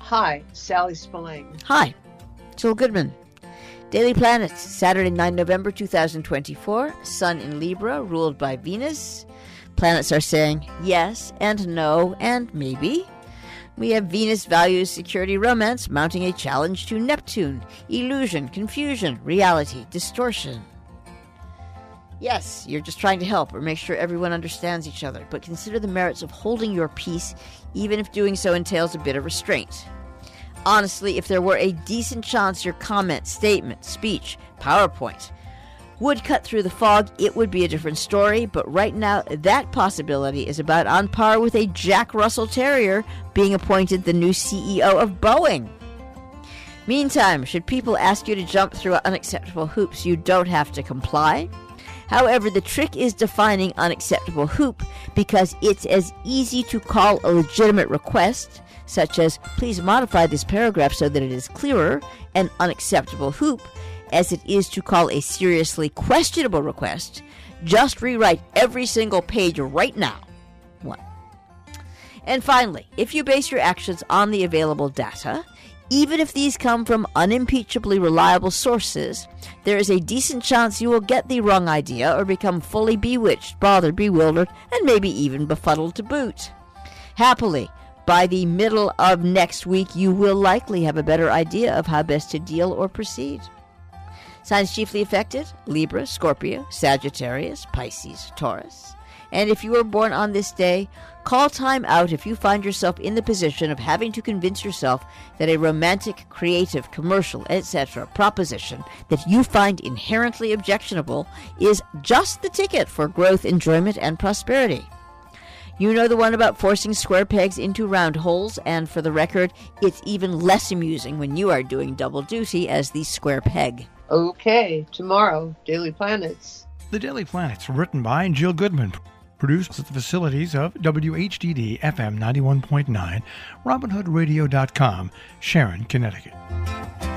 Hi, Sally Spillane. Hi, Jill Goodman. Daily Planets, Saturday, 9 November 2024. Sun in Libra, ruled by Venus. Planets are saying yes and no and maybe. We have Venus, values, security, romance, mounting a challenge to Neptune. Illusion, confusion, reality, distortion. Yes, you're just trying to help or make sure everyone understands each other, but consider the merits of holding your peace, even if doing so entails a bit of restraint. Honestly, if there were a decent chance your comment, statement, speech, PowerPoint would cut through the fog, it would be a different story, but right now that possibility is about on par with a Jack Russell Terrier being appointed the new CEO of Boeing. Meantime, should people ask you to jump through unacceptable hoops, you don't have to comply. However, the trick is defining unacceptable hoop, because it's as easy to call a legitimate request, such as, please modify this paragraph so that it is clearer, an unacceptable hoop, as it is to call a seriously questionable request. Just rewrite every single page right now. 1. And finally, if you base your actions on the available data, even if these come from unimpeachably reliable sources, there is a decent chance you will get the wrong idea or become fully bewitched, bothered, bewildered, and maybe even befuddled to boot. Happily, by the middle of next week, you will likely have a better idea of how best to deal or proceed. Signs chiefly affected: Libra, Scorpio, Sagittarius, Pisces, Taurus. And if you were born on this day, call time out if you find yourself in the position of having to convince yourself that a romantic, creative, commercial, etc. proposition that you find inherently objectionable is just the ticket for growth, enjoyment, and prosperity. You know the one about forcing square pegs into round holes, and for the record, it's even less amusing when you are doing double duty as the square peg. Okay, tomorrow, Daily Planets. The Daily Planets, written by Jill Goodman. Produced at the facilities of WHDD FM 91.9, RobinHoodRadio.com, Sharon, Connecticut.